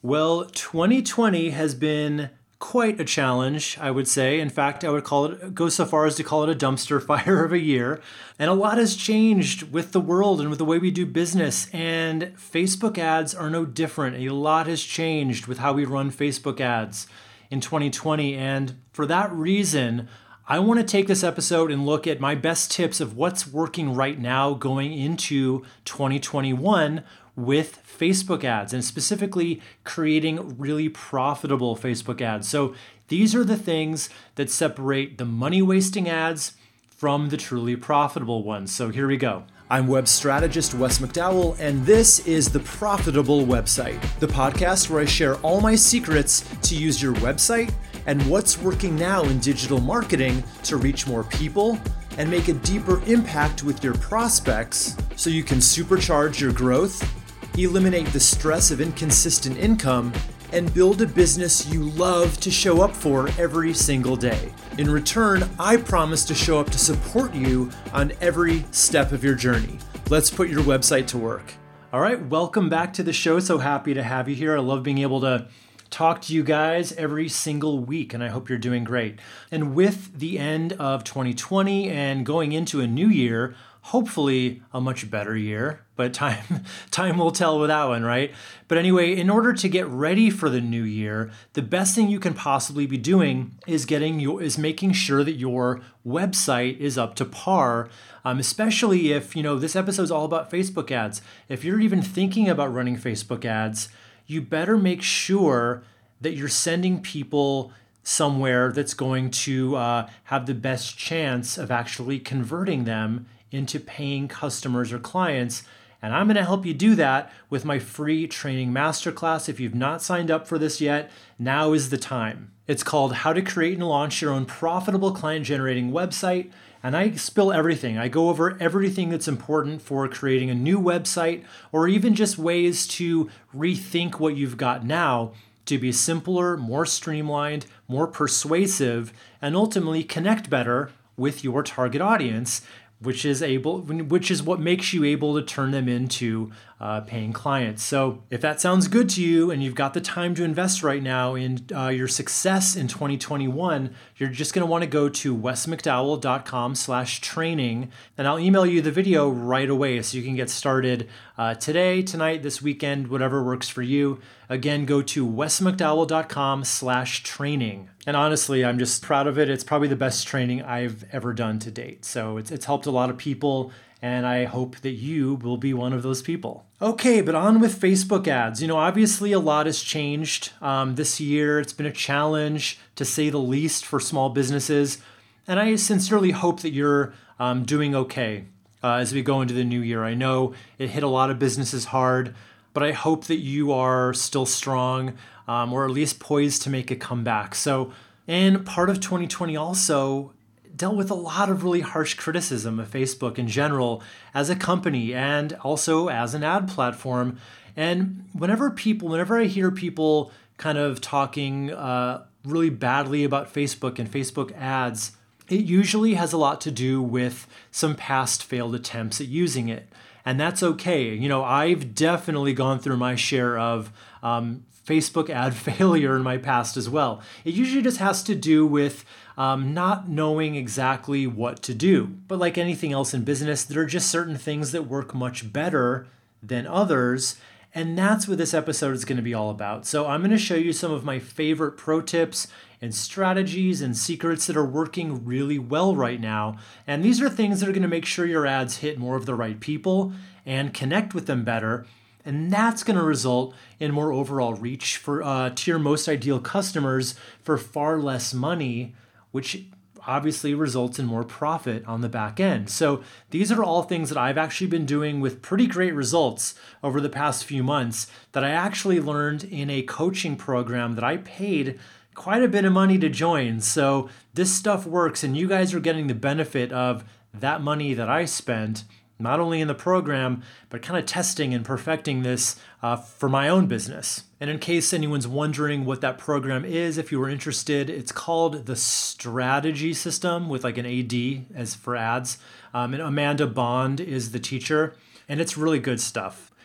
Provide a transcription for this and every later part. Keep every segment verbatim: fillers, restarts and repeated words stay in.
Well, twenty twenty has been quite a challenge, I would say. In fact, I would call it go so far as to call it a dumpster fire of a year. And a lot has changed with the world and with the way we do business. And Facebook ads are no different. A lot has changed with how we run Facebook ads in twenty twenty. And for that reason, I want to take this episode and look at my best tips of what's working right now going into twenty twenty-one with Facebook ads, and specifically creating really profitable Facebook ads. So these are the things that separate the money-wasting ads from the truly profitable ones. So here we go. I'm web strategist Wes McDowell, and this is The Profitable Website, the podcast where I share all my secrets to use your website and what's working now in digital marketing to reach more people and make a deeper impact with your prospects so you can supercharge your growth, eliminate the stress of inconsistent income, and build a business you love to show up for every single day. In return, I promise to show up to support you on every step of your journey. Let's put your website to work. All right, welcome back to the show. So happy to have you here. I love being able to talk to you guys every single week, and I hope you're doing great. And with the end of twenty twenty and going into a new year, hopefully a much better year, but time time will tell with that one, right? But anyway, in order to get ready for the new year, the best thing you can possibly be doing is getting your is making sure that your website is up to par. Um, especially if, you know, this episode is all about Facebook ads. If you're even thinking about running Facebook ads, you better make sure that you're sending people somewhere that's going to uh, have the best chance of actually converting them into paying customers or clients. And I'm going to help you do that with my free training masterclass. If you've not signed up for this yet, now is the time. It's called How to Create and Launch Your Own Profitable Client Generating Website. And I spill everything. I go over everything that's important for creating a new website, or even just ways to rethink what you've got now to be simpler, more streamlined, more persuasive, and ultimately connect better with your target audience, which is able, which is what makes you able to turn them into uh, paying clients. So if that sounds good to you and you've got the time to invest right now in uh, your success in twenty twenty-one, you're just going to want to go to wesmcdowell.com slash training, and I'll email you the video right away so you can get started uh, today, tonight, this weekend, whatever works for you. Again, go to wesmcdowell.com slash training. And honestly, I'm just proud of it. It's probably the best training I've ever done to date. So it's, it's helped a lot of people, and I hope that you will be one of those people. Okay, but on with Facebook ads. You know, obviously a lot has changed um, this year. It's been a challenge, to say the least, for small businesses. And I sincerely hope that you're um, doing okay uh, as we go into the new year. I know it hit a lot of businesses hard, but I hope that you are still strong, um, or at least poised to make a comeback. So, and part of twenty twenty also dealt with a lot of really harsh criticism of Facebook in general as a company and also as an ad platform. And whenever people, whenever I hear people kind of talking uh, really badly about Facebook and Facebook ads, it usually has a lot to do with some past failed attempts at using it. And that's okay. You know, I've definitely gone through my share of um, Facebook ad failure in my past as well. It usually just has to do with um, not knowing exactly what to do. But like anything else in business, there are just certain things that work much better than others. And that's what this episode is going to be all about. So I'm going to show you some of my favorite pro tips and strategies and secrets that are working really well right now. And these are things that are going to make sure your ads hit more of the right people and connect with them better. And that's going to result in more overall reach for uh, to your most ideal customers for far less money, which obviously results in more profit on the back end. So these are all things that I've actually been doing with pretty great results over the past few months that I actually learned in a coaching program that I paid quite a bit of money to join. So this stuff works, and you guys are getting the benefit of that money that I spent, not only in the program, but kind of testing and perfecting this uh, for my own business. And in case anyone's wondering what that program is, if you were interested, it's called the Strategy System with like an A D as for ads. Um, and Amanda Bond is the teacher, and it's really good stuff.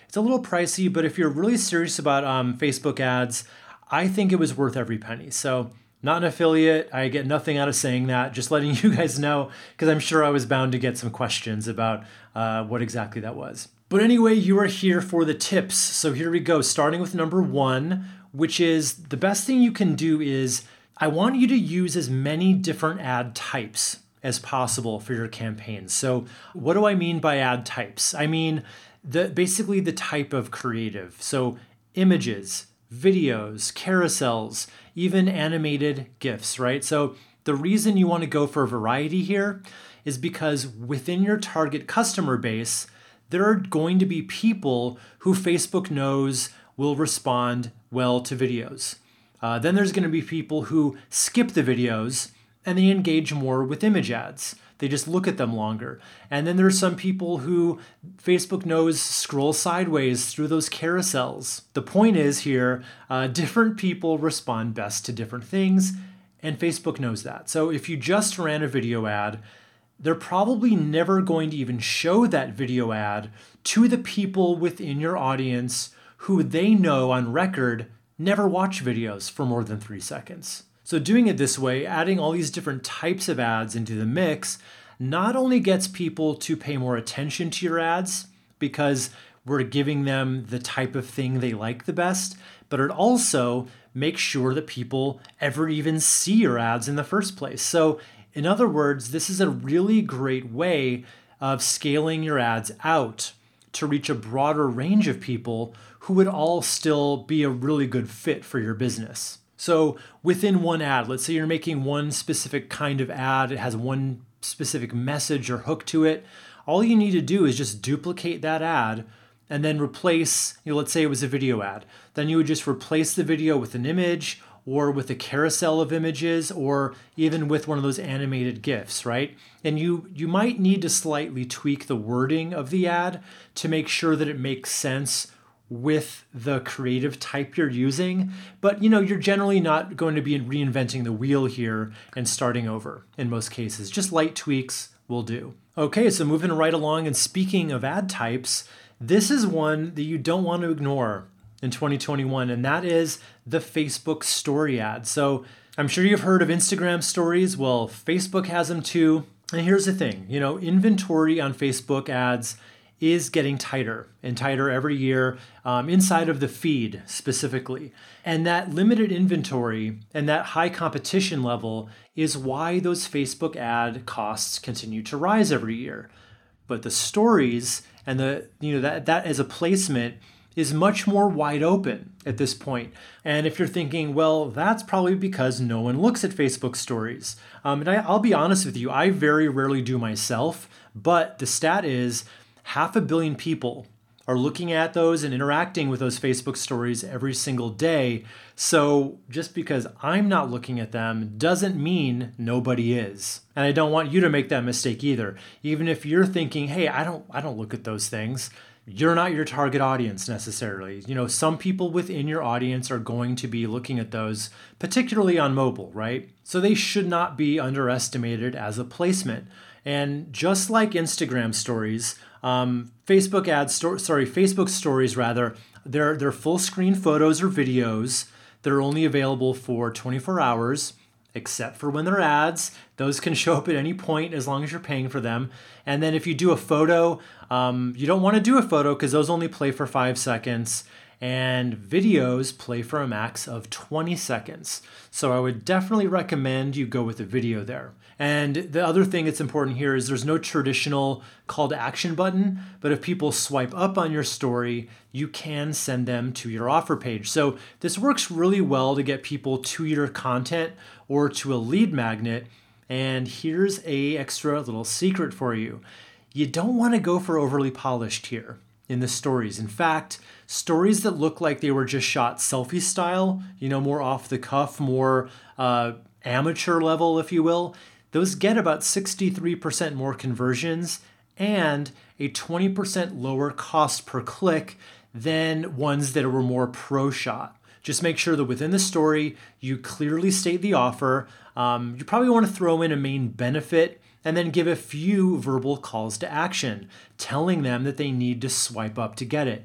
It's a little pricey, but if you're really serious about um, Facebook ads, I think it was worth every penny. So not an affiliate. I get nothing out of saying that. Just letting you guys know, because I'm sure I was bound to get some questions about uh, what exactly that was. But anyway, you are here for the tips. So here we go, starting with number one, which is the best thing you can do is I want you to use as many different ad types as possible for your campaigns. So what do I mean by ad types? I mean the basically the type of creative. So images, videos, carousels, even animated GIFs, right? So the reason you want to go for variety here is because within your target customer base, there are going to be people who Facebook knows will respond well to videos. Uh, then there's going to be people who skip the videos and they engage more with image ads. They just look at them longer. And then there's some people who Facebook knows scroll sideways through those carousels. The point is here, uh, different people respond best to different things, and Facebook knows that. So if you just ran a video ad, they're probably never going to even show that video ad to the people within your audience who they know on record never watch videos for more than three seconds. So doing it this way, adding all these different types of ads into the mix, not only gets people to pay more attention to your ads because we're giving them the type of thing they like the best, but it also makes sure that people ever even see your ads in the first place. So in other words, this is a really great way of scaling your ads out to reach a broader range of people who would all still be a really good fit for your business. So within one ad, let's say you're making one specific kind of ad, it has one specific message or hook to it. All you need to do is just duplicate that ad and then replace, you know, let's say it was a video ad. Then you would just replace the video with an image or with a carousel of images, or even with one of those animated GIFs, right? And you you might need to slightly tweak the wording of the ad to make sure that it makes sense with the creative type you're using. But you know, you're generally not going to be reinventing the wheel here and starting over in most cases. Just light tweaks will do. Okay, so moving right along, and speaking of ad types, this is one that you don't want to ignore in twenty twenty-one, and that is the Facebook story ad. So I'm sure you've heard of Instagram stories. Well, Facebook has them too. And here's the thing, you know, inventory on Facebook ads is getting tighter and tighter every year, um, inside of the feed specifically. And that limited inventory and that high competition level is why those Facebook ad costs continue to rise every year. But the stories and the, you know, that, that as a placement is much more wide open at this point. And if you're thinking, well, that's probably because no one looks at Facebook stories. Um, and I, I'll be honest with you, I very rarely do myself, but the stat is half a billion people are looking at those and interacting with those Facebook stories every single day. So just because I'm not looking at them doesn't mean nobody is. And I don't want you to make that mistake either. Even if you're thinking, hey, I don't, I don't look at those things. You're not your target audience necessarily. You know, some people within your audience are going to be looking at those, particularly on mobile, right? So they should not be underestimated as a placement. And just like Instagram stories, um, Facebook ads, sto- sorry, Facebook stories rather, they're, they're full screen photos or videos that are only available for twenty-four hours. Except for when they're ads. Those can show up at any point as long as you're paying for them. And then if you do a photo, um, you don't want to do a photo because those only play for five seconds. And videos play for a max of twenty seconds. So I would definitely recommend you go with a video there. And the other thing that's important here is there's no traditional call to action button, but if people swipe up on your story, you can send them to your offer page. So this works really well to get people to your content or to a lead magnet. And here's a extra little secret for you. You don't want to go for overly polished here in the stories. In fact, stories that look like they were just shot selfie style, you know, more off the cuff, more uh, amateur level, if you will, those get about sixty-three percent more conversions and a twenty percent lower cost per click than ones that were more pro shot. Just make sure that within the story, you clearly state the offer. Um, you probably want to throw in a main benefit and then give a few verbal calls to action, telling them that they need to swipe up to get it.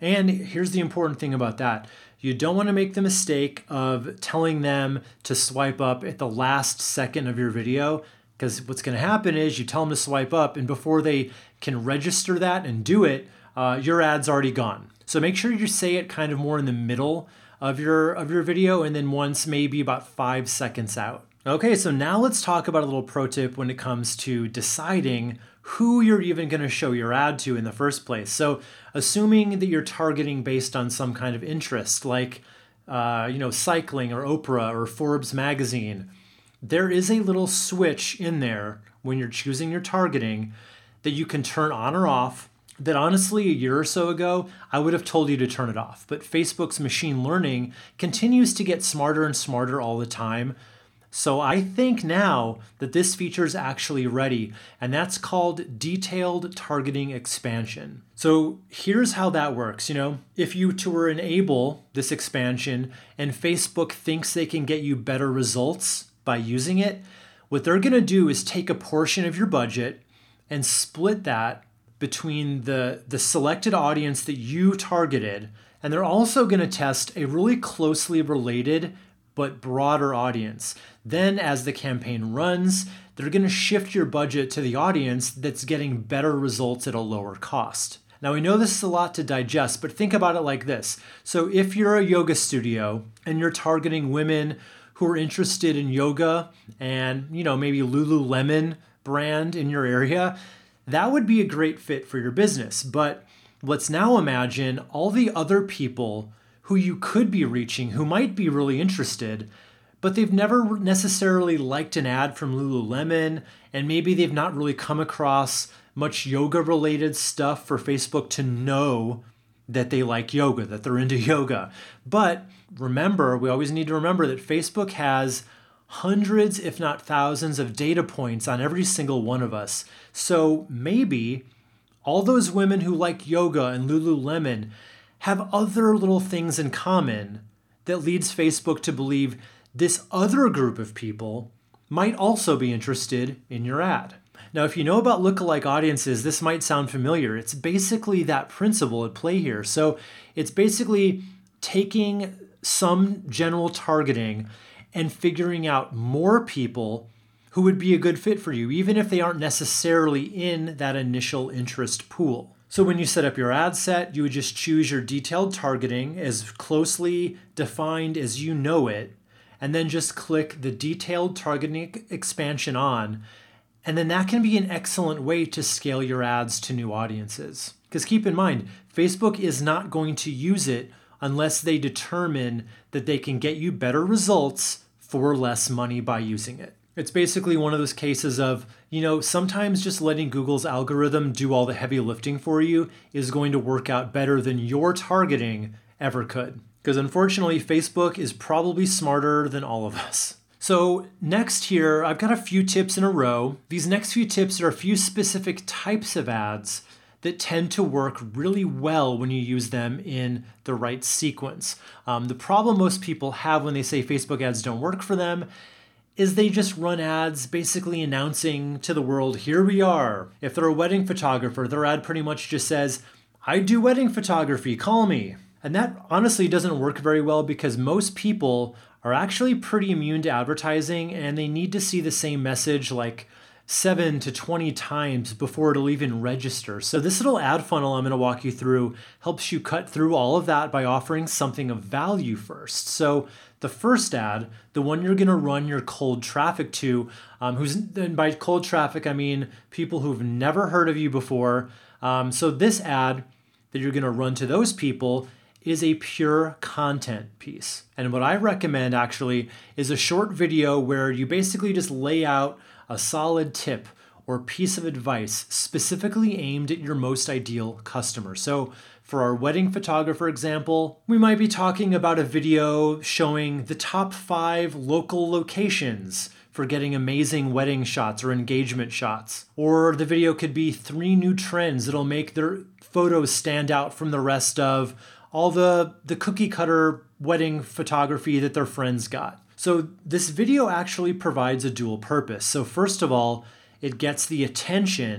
And here's the important thing about that. You don't want to make the mistake of telling them to swipe up at the last second of your video, because what's going to happen is you tell them to swipe up, and before they can register that and do it, uh, your ad's already gone. So make sure you say it kind of more in the middle of your of your video, and then once maybe about five seconds out. Okay, so now let's talk about a little pro tip when it comes to deciding who you're even going to show your ad to in the first place. So assuming that you're targeting based on some kind of interest, like uh, you know, cycling or Oprah or Forbes magazine, there is a little switch in there when you're choosing your targeting that you can turn on or off, that honestly a year or so ago, I would have told you to turn it off. But Facebook's machine learning continues to get smarter and smarter all the time. So I think now that this feature is actually ready, and that's called detailed targeting expansion. So here's how that works. You know, if you to enable this expansion and Facebook thinks they can get you better results by using it, what they're going to do is take a portion of your budget and split that between the, the selected audience that you targeted. And they're also going to test a really closely related but broader audience. Then as the campaign runs, they're going to shift your budget to the audience that's getting better results at a lower cost. Now, we know this is a lot to digest, but think about it like this. So if you're a yoga studio and you're targeting women who are interested in yoga and, you know, maybe Lululemon brand in your area, that would be a great fit for your business. But let's now imagine all the other people who you could be reaching who might be really interested, but they've never necessarily liked an ad from Lululemon, and maybe they've not really come across much yoga-related stuff for Facebook to know that they like yoga, that they're into yoga. But remember, we always need to remember that Facebook has hundreds, if not thousands, of data points on every single one of us. So maybe all those women who like yoga and Lululemon have other little things in common that leads Facebook to believe this other group of people might also be interested in your ad. Now, if you know about lookalike audiences, this might sound familiar. It's basically that principle at play here. So it's basically taking some general targeting and figuring out more people who would be a good fit for you, even if they aren't necessarily in that initial interest pool. So when you set up your ad set, you would just choose your detailed targeting as closely defined as you know it, and then just click the detailed targeting expansion on. And then that can be an excellent way to scale your ads to new audiences. Because keep in mind, Facebook is not going to use it unless they determine that they can get you better results for less money by using it. It's basically one of those cases of, you know, sometimes just letting Google's algorithm do all the heavy lifting for you is going to work out better than your targeting ever could. Because unfortunately, Facebook is probably smarter than all of us. So next here, I've got a few tips in a row. These next few tips are a few specific types of ads that tend to work really well when you use them in the right sequence. Um, the problem most people have when they say Facebook ads don't work for them is they just run ads basically announcing to the world, here we are. If they're a wedding photographer, their ad pretty much just says, I do wedding photography, call me. And that honestly doesn't work very well because most people are actually pretty immune to advertising and they need to see the same message like seven to twenty times before it'll even register. So this little ad funnel I'm going to walk you through helps you cut through all of that by offering something of value first. So the first ad, the one you're going to run your cold traffic to, um, who's, and by cold traffic, I mean people who've never heard of you before. Um, so this ad that you're going to run to those people is a pure content piece. And what I recommend actually is a short video where you basically just lay out a solid tip or piece of advice specifically aimed at your most ideal customer. So for our wedding photographer example, we might be talking about a video showing the top five local locations for getting amazing wedding shots or engagement shots. Or the video could be three new trends that'll make their photos stand out from the rest of all the, the cookie cutter wedding photography that their friends got. So this video actually provides a dual purpose. So first of all, it gets the attention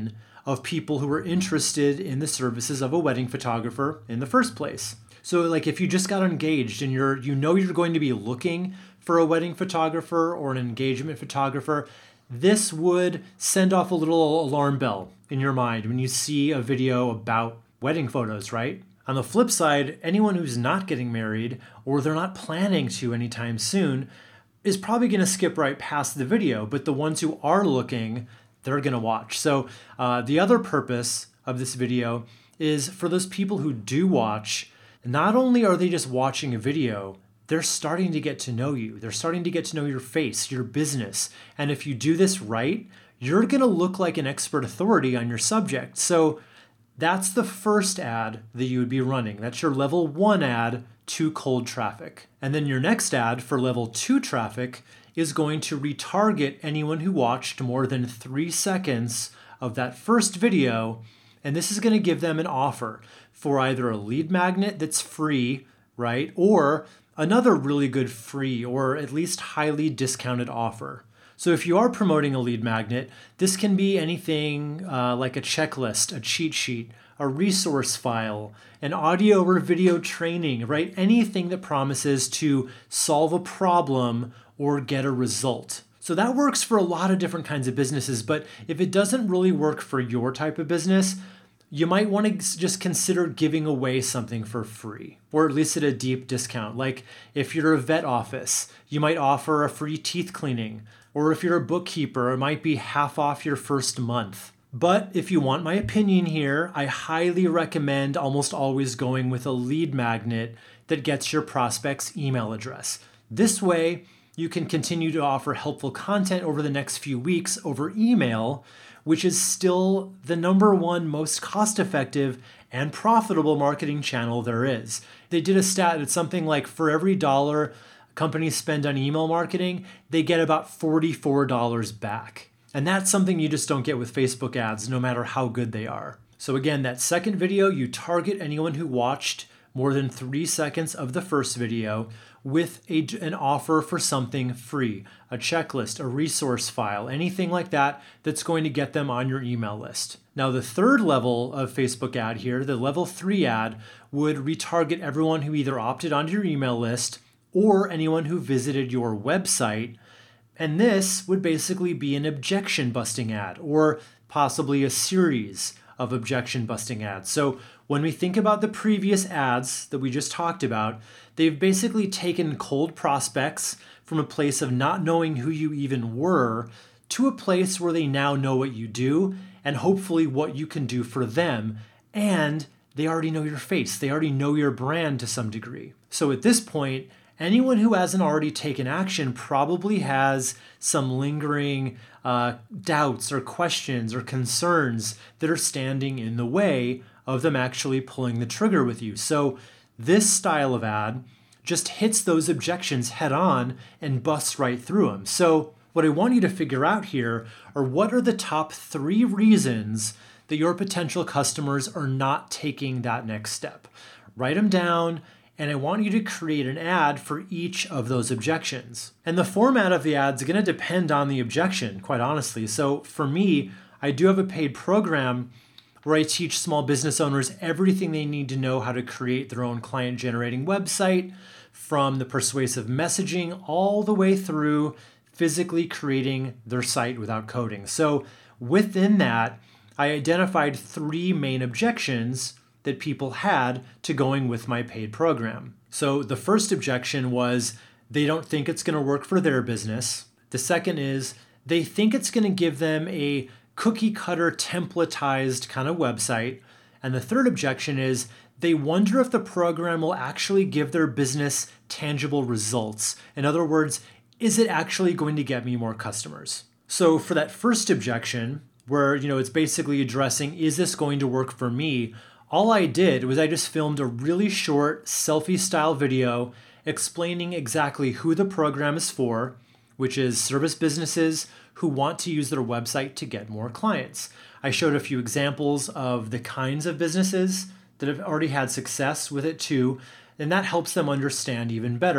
of people who were interested in the services of a wedding photographer in the first place. So like if you just got engaged and you're you know you're going to be looking for a wedding photographer or an engagement photographer, this would send off a little alarm bell in your mind when you see a video about wedding photos, right? On the flip side, anyone who's not getting married or they're not planning to anytime soon is probably going to skip right past the video, but the ones who are looking, they're going to watch. So uh, the other purpose of this video is for those people who do watch, not only are they just watching a video, they're starting to get to know you. They're starting to get to know your face, your business. And if you do this right, you're going to look like an expert authority on your subject. So that's the first ad that you would be running. That's your level one ad to cold traffic. And then your next ad for level two traffic is going to retarget anyone who watched more than three seconds of that first video. And this is going to give them an offer for either a lead magnet that's free, right? Or another really good free or at least highly discounted offer. So if you are promoting a lead magnet, this can be anything uh, like a checklist, a cheat sheet, a resource file, an audio or video training, right? Anything that promises to solve a problem or get a result. So that works for a lot of different kinds of businesses, but if it doesn't really work for your type of business, you might want to just consider giving away something for free, or at least at a deep discount. Like if you're a vet office, you might offer a free teeth cleaning, or if you're a bookkeeper, it might be half off your first month. But if you want my opinion here, I highly recommend almost always going with a lead magnet that gets your prospect's email address. This way, you can continue to offer helpful content over the next few weeks over email, which is still the number one most cost-effective and profitable marketing channel there is. They did a stat, it's something like for every dollar companies spend on email marketing, they get about forty-four dollars back. And that's something you just don't get with Facebook ads, no matter how good they are. So again, that second video, you target anyone who watched more than three seconds of the first video with a, an offer for something free, a checklist, a resource file, anything like that that's going to get them on your email list. Now, the third level of Facebook ad here, the level three ad, would retarget everyone who either opted onto your email list or anyone who visited your website. And this would basically be an objection busting ad or possibly a series of objection busting ads. So when we think about the previous ads that we just talked about, they've basically taken cold prospects from a place of not knowing who you even were to a place where they now know what you do and hopefully what you can do for them. And they already know your face. They already know your brand to some degree. So at this point, anyone who hasn't already taken action probably has some lingering uh, doubts or questions or concerns that are standing in the way of them actually pulling the trigger with you. So this style of ad just hits those objections head on and busts right through them. So what I want you to figure out here are what are the top three reasons that your potential customers are not taking that next step. Write them down, and I want you to create an ad for each of those objections. And the format of the ad is going to depend on the objection, quite honestly. So for me, I do have a paid program where I teach small business owners everything they need to know how to create their own client-generating website, from the persuasive messaging all the way through physically creating their site without coding. So within that, I identified three main objections that people had to going with my paid program. So the first objection was they don't think it's going to work for their business. The second is they think it's going to give them a cookie cutter templatized kind of website. And the third objection is they wonder if the program will actually give their business tangible results. In other words, is it actually going to get me more customers? So for that first objection, where you know it's basically addressing, is this going to work for me? All I did was I just filmed a really short selfie style video explaining exactly who the program is for, which is service businesses who want to use their website to get more clients. I showed a few examples of the kinds of businesses that have already had success with it too, and that helps them understand even better,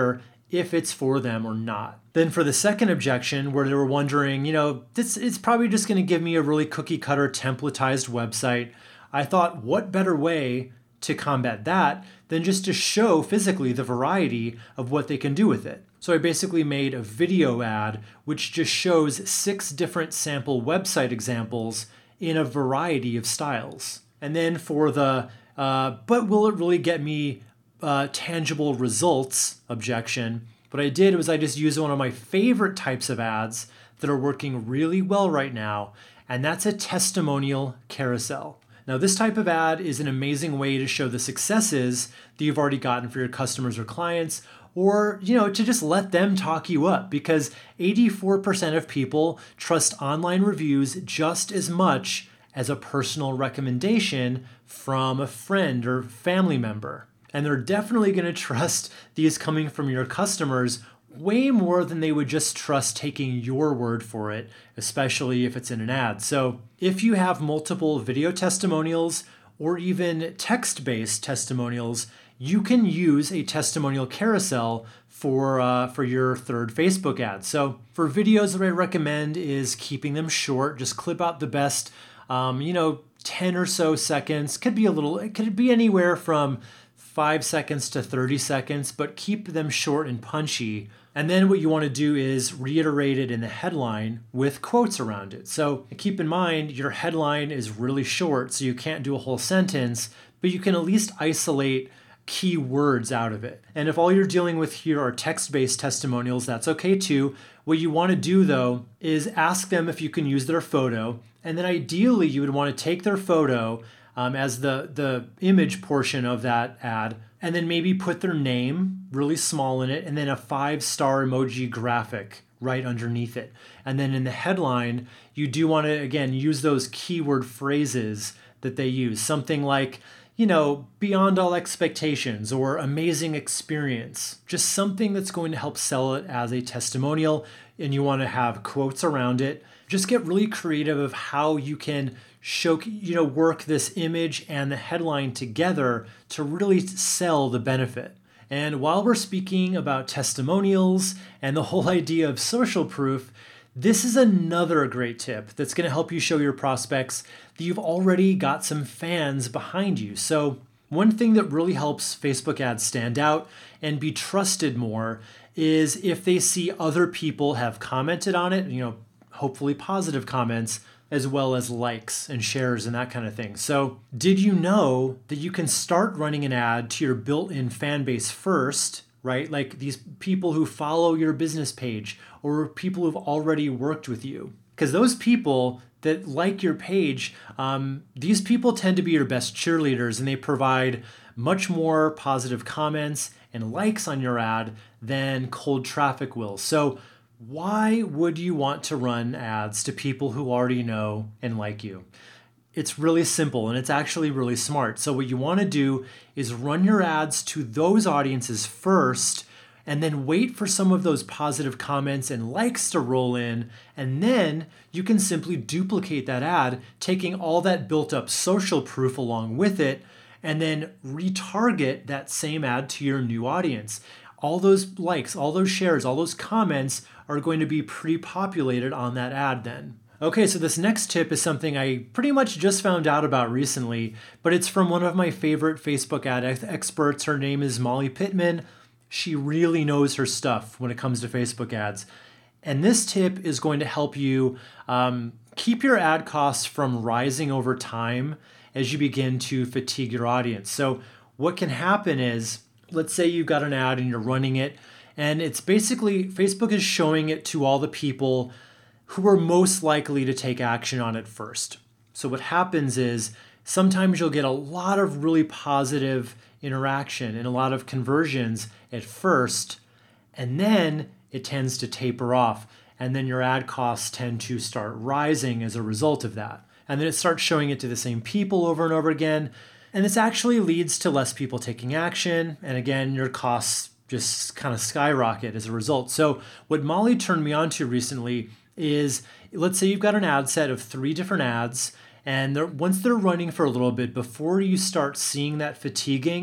if it's for them or not. Then for the second objection, where they were wondering, you know, this it's probably just going to give me a really cookie cutter templatized website, I thought, what better way to combat that than just to show physically the variety of what they can do with it. So I basically made a video ad which just shows six different sample website examples in a variety of styles. And then for the, uh, but will it really get me uh, tangible results objection, what I did was I just used one of my favorite types of ads that are working really well right now, and that's a testimonial carousel. Now, this type of ad is an amazing way to show the successes that you've already gotten for your customers or clients, or, you know, to just let them talk you up, because eighty-four percent of people trust online reviews just as much as a personal recommendation from a friend or family member. And they're definitely going to trust these coming from your customers way more than they would just trust taking your word for it, especially if it's in an ad. So if you have multiple video testimonials or even text-based testimonials, you can use a testimonial carousel for uh, for your third Facebook ad. So for videos, what I recommend is keeping them short. Just clip out the best, um, you know, ten or so seconds. Could be a little, it could be anywhere from five seconds to thirty seconds, but keep them short and punchy. And then what you want to do is reiterate it in the headline with quotes around it. So keep in mind, your headline is really short, so you can't do a whole sentence, but you can at least isolate key words out of it. And if all you're dealing with here are text-based testimonials, that's okay too. What you want to do though is ask them if you can use their photo, and then ideally you would want to take their photo um, as the, the image portion of that ad, and then maybe put their name really small in it, and then a five-star emoji graphic right underneath it. And then in the headline, you do want to, again, use those keyword phrases that they use. Something like, you know, beyond all expectations or amazing experience. Just something that's going to help sell it as a testimonial, and you want to have quotes around it. Just get really creative of how you can show, you know, work this image and the headline together to really sell the benefit. And while we're speaking about testimonials and the whole idea of social proof, this is another great tip that's going to help you show your prospects that you've already got some fans behind you. So one thing that really helps Facebook ads stand out and be trusted more is if they see other people have commented on it, you know, hopefully positive comments, as well as likes and shares and that kind of thing. So did you know that you can start running an ad to your built-in fan base first, right? Like these people who follow your business page or people who've already worked with you. Because those people that like your page, um, these people tend to be your best cheerleaders, and they provide much more positive comments and likes on your ad than cold traffic will. So why would you want to run ads to people who already know and like you? It's really simple, and it's actually really smart. So what you want to do is run your ads to those audiences first, and then wait for some of those positive comments and likes to roll in, and then you can simply duplicate that ad, taking all that built up social proof along with it, and then retarget that same ad to your new audience. All those likes, all those shares, all those comments are going to be pre-populated on that ad then. Okay, so this next tip is something I pretty much just found out about recently, but it's from one of my favorite Facebook ad ex- experts. Her name is Molly Pittman. She really knows her stuff when it comes to Facebook ads. And this tip is going to help you um, keep your ad costs from rising over time as you begin to fatigue your audience. So what can happen is, let's say you've got an ad and you're running it, and it's basically, Facebook is showing it to all the people who are most likely to take action on it first. So what happens is sometimes you'll get a lot of really positive interaction and a lot of conversions at first, and then it tends to taper off, and then your ad costs tend to start rising as a result of that. And then it starts showing it to the same people over and over again, and this actually leads to less people taking action, and again, your costs just kind of skyrocket as a result. So what Molly turned me on to recently is, let's say you've got an ad set of three different ads, and they're, once they're running for a little bit, before you start seeing that fatiguing, what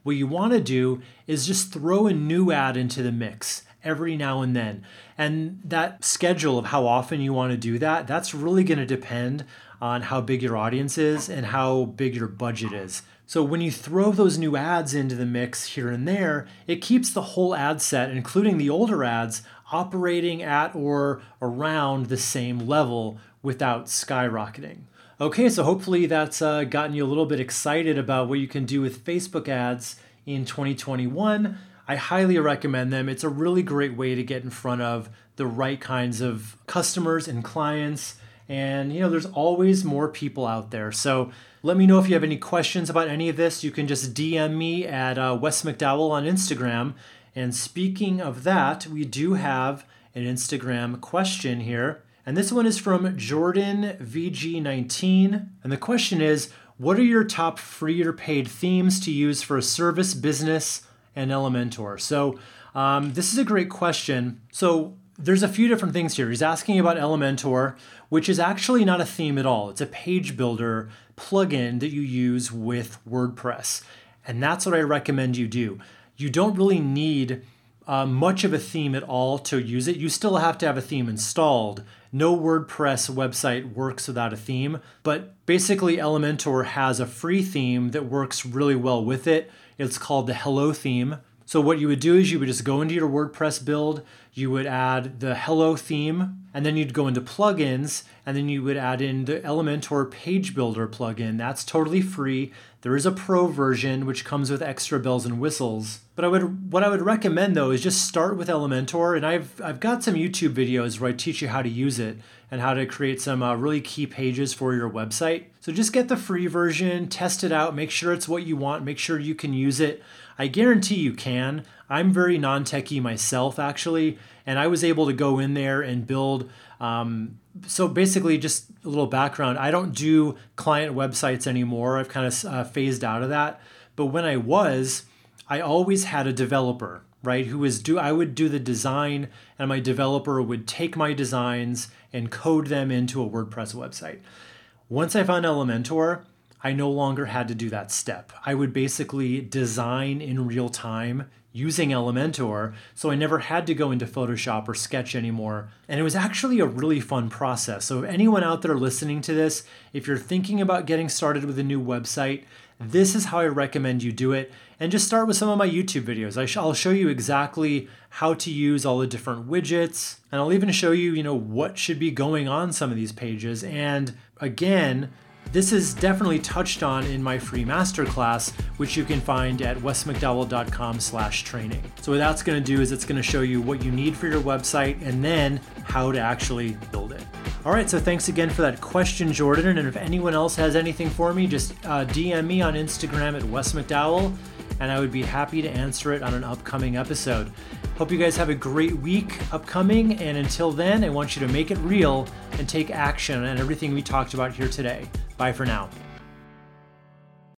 What you want to do is just throw a new ad into the mix every now and then. And that schedule of how often you want to do that, that's really going to depend on how big your audience is and how big your budget is. So when you throw those new ads into the mix here and there, it keeps the whole ad set, including the older ads, operating at or around the same level without skyrocketing. Okay, so hopefully that's uh, gotten you a little bit excited about what you can do with Facebook ads in twenty twenty-one. I highly recommend them. It's a really great way to get in front of the right kinds of customers and clients. And, you know, there's always more people out there. So let me know if you have any questions about any of this. You can just D M me at uh, Wes McDowell on Instagram. And speaking of that, we do have an Instagram question here. And this one is from Jordan V G nineteen. And the question is, what are your top free or paid themes to use for a service, business, and Elementor? So um, this is a great question. So there's a few different things here. He's asking about Elementor, which is actually not a theme at all. It's a page builder plugin that you use with WordPress. And that's what I recommend you do. You don't really need uh, much of a theme at all to use it. You still have to have a theme installed. No WordPress website works without a theme, but basically Elementor has a free theme that works really well with it. It's called the Hello theme. So what you would do is you would just go into your WordPress build, you would add the Hello theme, and then you'd go into plugins, and then you would add in the Elementor Page Builder plugin. That's totally free. There is a pro version which comes with extra bells and whistles. But I would, what I would recommend though is just start with Elementor, and I've I've got some YouTube videos where I teach you how to use it and how to create some uh, really key pages for your website. So just get the free version, test it out, make sure it's what you want, make sure you can use it. I guarantee you can. I'm very non-techie myself, actually, and I was able to go in there and build. Um, so basically, just a little background, I don't do client websites anymore. I've kind of uh, phased out of that. But when I was, I always had a developer, right, who was do I would do the design, and my developer would take my designs and code them into a WordPress website. Once I found Elementor, I no longer had to do that step. I would basically design in real time using Elementor, so I never had to go into Photoshop or Sketch anymore. And it was actually a really fun process. So if anyone out there listening to this, if you're thinking about getting started with a new website, this is how I recommend you do it. And just start with some of my YouTube videos. I sh- I'll show you exactly how to use all the different widgets, and I'll even show you, you know, what should be going on some of these pages. And again, this is definitely touched on in my free masterclass, which you can find at wesmcdowell.com slash training. So what that's going to do is it's going to show you what you need for your website and then how to actually build it. All right, so thanks again for that question, Jordan. And if anyone else has anything for me, just uh, D M me on Instagram at Wes McDowell, and I would be happy to answer it on an upcoming episode. Hope you guys have a great week upcoming, and until then, I want you to make it real and take action on everything we talked about here today. Bye for now.